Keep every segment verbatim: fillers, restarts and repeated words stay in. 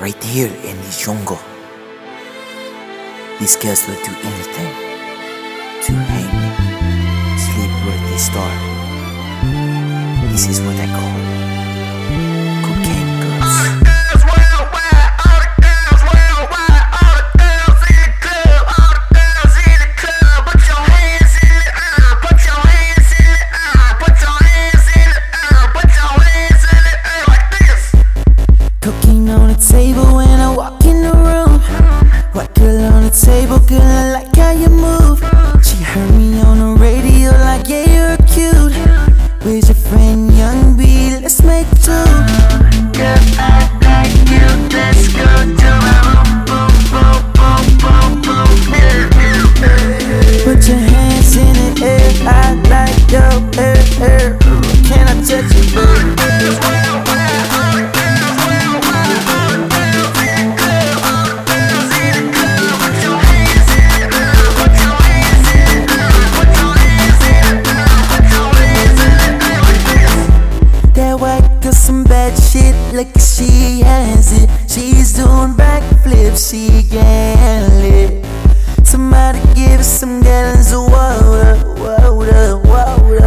right here in this jungle. These girls will do anything to hang, sleep with the star. This is what I call cocaine girls. Cocaine on the table when I walk in the room. White girl on the table, girl, I like how you move. She heard me on the radio like, yeah, you're cute. Where's your friend, Young B? Let's make two. Girl, I like you, let's go to my room. Boom, boom, boom, boom, boom, yeah. Put your hands in the air, I like your hair, hair. Can I touch you, baby? Some bad shit, like she has it. She's doing backflips, she can lit. Somebody give us some gallons of water, water, water.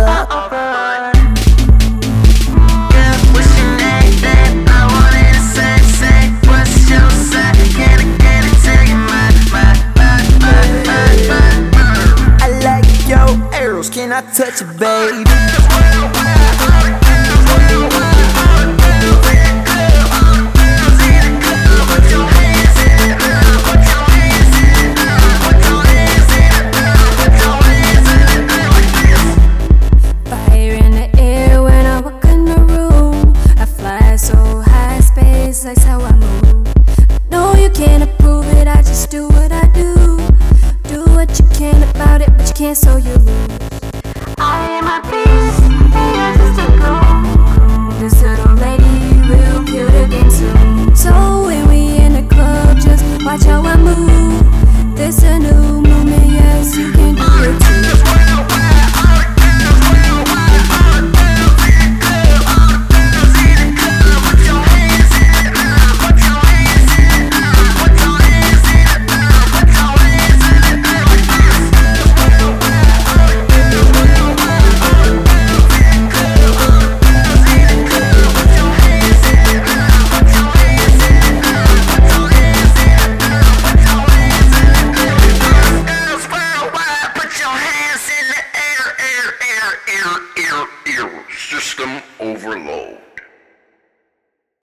Girl, what's your name, babe? I wanted to say, say, what's your sign? Can I, can I tell you my, my, my, my, my, my? I like your arrows, can I touch it, baby? That's how I move. No, you can't approve it, I just do what I do. Do what you can about it, but you can't, so you